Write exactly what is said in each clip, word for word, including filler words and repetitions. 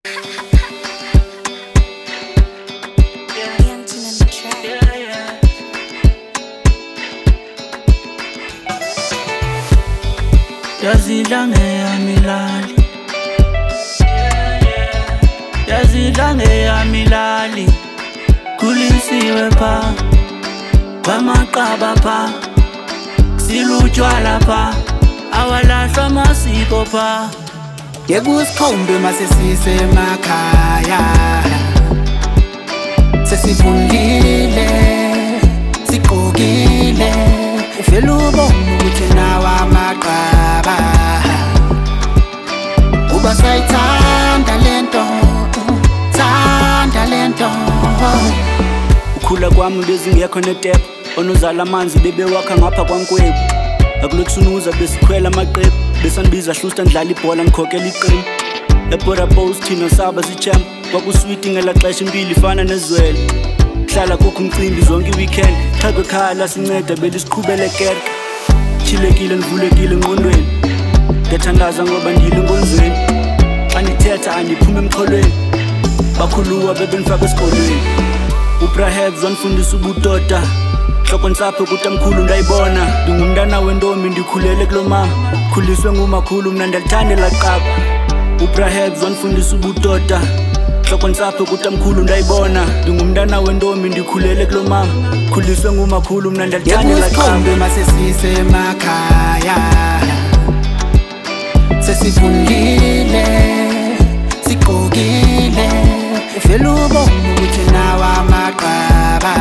Yazidla ngeyami lali, yazidla ngeyami lali. Kulisiwe pha, kwamaqaba pha, silutshwala pha, awalahlwa amasiko pha. Yekusikhombe mase sisemakhaya, sesifundile, sigqokile, uvele ubone ukuthi nawe amaqaba uba sayithanda lento, thanda lento. Ukhula kwami bezingekho netep, onozala amanzi bebewakha ngapha kwaNkwebu. Akulokusunuza besikhwela amaqebu, besanibiza hlusta ndlala ibhola ngikhokhela iqembu. Ebora post thina saba sichamp, kwakusweet ngela xesha impilo ifana nezwele. Hlala kukho umcimbi zonke iweekend, xhego ekhaya lasinceda belisiqhubele kerke. Chilekile nivulekile engqondweni, ndiyathandaza ngoba ndiyile enkonzweni. Xa ndithetha andiphume emxholweni, bakhuluwa bebenifaka esikolweni. uBrahebs wanifundisa ubudoda, hloko ntsapho kutamkhulu ndayibona. Ndingumntana wentombi ndikhulele kulo mama, khuliswe ngumakhulu mna ndalithande laqaba. uBrahebs wanifundisa ubudoda, hloko ntsapho kutamkhulu ndayibona. Ndingumntana wentombi ndikhulele kulo mama, khuliswe ngumakhulu mna ndalithande laqaba. Yekusikhombe mase sisemakhaya, sesifundile, sigqokile, uvele ubone ukuthi nawe amaqaba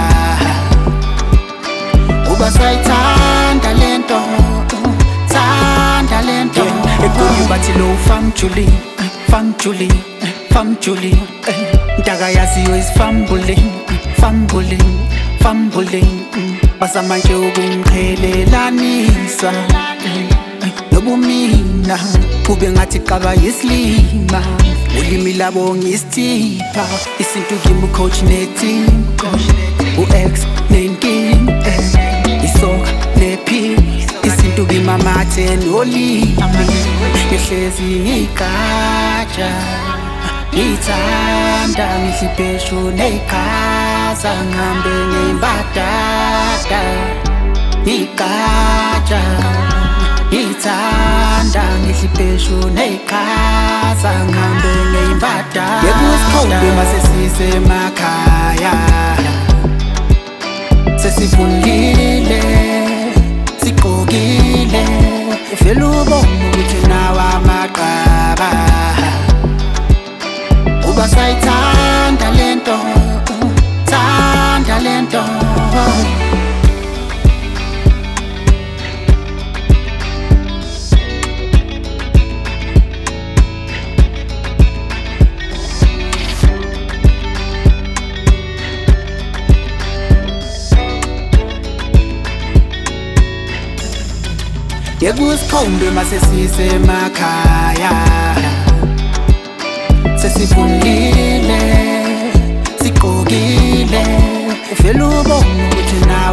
uba sayithanda lento, thanda lento. Egoli bathi lo fam Julie, fam Julie, fam Julie. Ntaka yaziyo is fumbling, fumbling, fumbling. Basama nje ukungiqhelelanisa nobumina, kube ngathi qaba yisilima. Ulimi labo ngisithipha, isintu kimi coach neteam, u-X nenkinga, isoka nephi, isintu kimi amathe nolimi. Ngihlezi ngigqaja, ngithanda ngihlibheshu neyiqhaza, ngihambe ngey'mbadada. Ngigqaja, ngithanda ngihlibheshu neyiqhaza, ngihambe ngey'mbadada. Yekusikhombe mase sisemakhaya, sesifundile, sigqokile, uvele ubone ukuthi nawe amaqaba uba sayithanda lento, thanda lento. Yekusikhombe mase sisemakhaya, sesifundile, sigqokile, uvele ubone ukuthi nawe